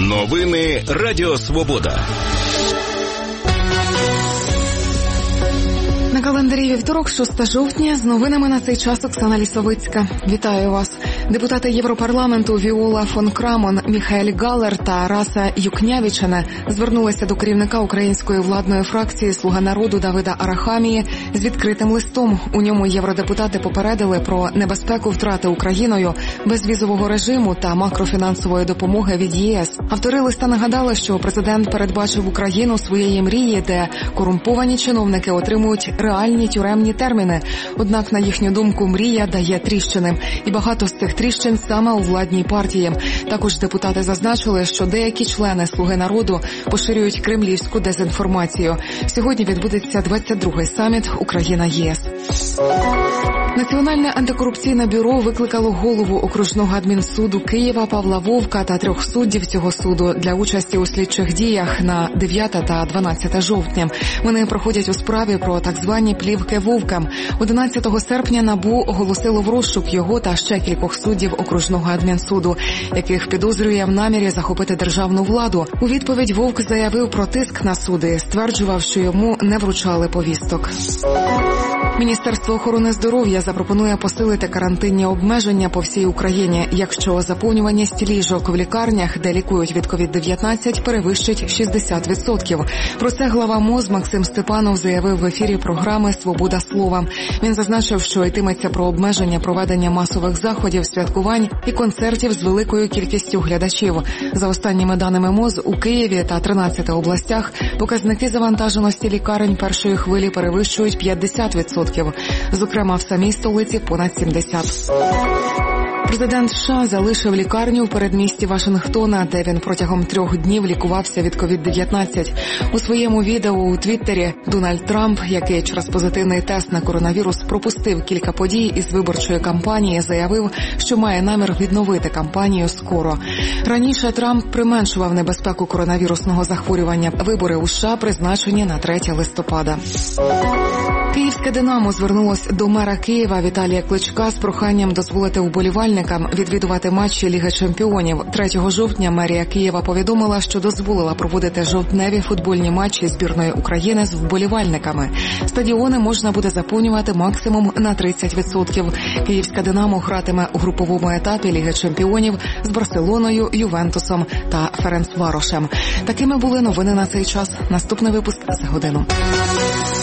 Новини Радіо Свобода. На календарі вівторок, 6 жовтня, з новинами на цей час Оксана Лісовицька. Вітаю вас. Депутати Європарламенту Віола фон Крамон, Міхаель Галлер та Раса Юкнявічене звернулися до керівника української владної фракції «Слуга народу» Давида Арахамії з відкритим листом. У ньому євродепутати попередили про небезпеку втрати Україною безвізового режиму та макрофінансової допомоги від ЄС. Автори листа нагадали, що президент передбачив Україну своєї мрії, де корумповані чиновники отримують реальні тюремні терміни. Однак, на їхню думку, мрія дає тріщини. І багато з цих тріщин саме у владній партії. Також депутати зазначили, що деякі члени «Слуги народу» поширюють кремлівську дезінформацію. Сьогодні відбудеться 22-й саміт Україна-ЄС. Національне антикорупційне бюро викликало голову окружного адмінсуду Києва Павла Вовка та 3 суддів цього суду для участі у слідчих діях на 9 та 12 жовтня. Вони проходять у справі про так звані плівки Вовка. 11 серпня НАБУ оголосило в розшук його та ще кількох суддів окружного адмінсуду, яких підозрює в намірі захопити державну владу. У відповідь Вовк заявив про тиск на суди, стверджував, що йому не вручали повісток. Міністерство охорони здоров'я запропонує посилити карантинні обмеження по всій Україні, якщо заповнюваність ліжок в лікарнях, де лікують від COVID-19, перевищить 60%. Про це глава МОЗ Максим Степанов заявив в ефірі програми «Свобода слова». Він зазначив, що йтиметься про обмеження проведення масових заходів, святкувань і концертів з великою кількістю глядачів. За останніми даними МОЗ, у Києві та 13 областях показники завантаженості лікарень першої хвилі перевищують 50%. Зокрема, в самій столиці понад 70%. Президент США залишив лікарню в передмісті Вашингтона, де він протягом 3 днів лікувався від COVID-19. У своєму відео у Твіттері Дональд Трамп, який через позитивний тест на коронавірус пропустив кілька подій із виборчої кампанії, заявив, що має намір відновити кампанію скоро. Раніше Трамп применшував небезпеку коронавірусного захворювання. Вибори у США призначені на 3 листопада. Київське «Динамо» звернулось до мера Києва Віталія Кличка з проханням дозволити вболівальникам відвідувати матчі Ліги чемпіонів. 3 жовтня мерія Києва повідомила, що дозволила проводити жовтневі футбольні матчі збірної України з вболівальниками. Стадіони можна буде заповнювати максимум на 30%. Київське «Динамо» гратиме у груповому етапі Ліги чемпіонів з Барселоною, Ювентусом та Ференцварошем. Такими були новини на цей час. Наступний випуск за годину.